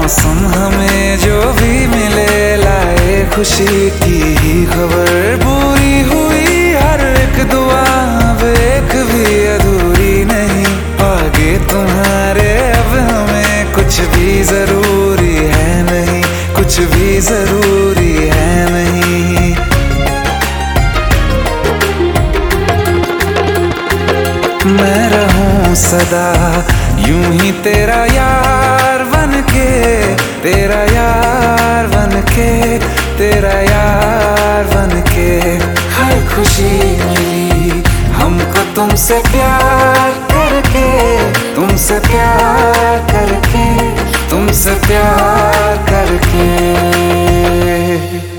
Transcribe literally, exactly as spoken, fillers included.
मौसम हमें जो भी मिले लाए खुशी की ही खबर। पूरी हुई हर एक दुआ, अब एक भी अधूरी नहीं। आगे तुम्हारे अब हमें कुछ भी जरूरी है नहीं, कुछ भी जरूरी है नहीं। मैं रहूं सदा यूं ही तेरा यार बनके, तेरा यार बनके, तेरा यार बनके। हर खुशी मिली हमको तुमसे प्यार करके, तुमसे प्यार करके, तुमसे प्यार करके।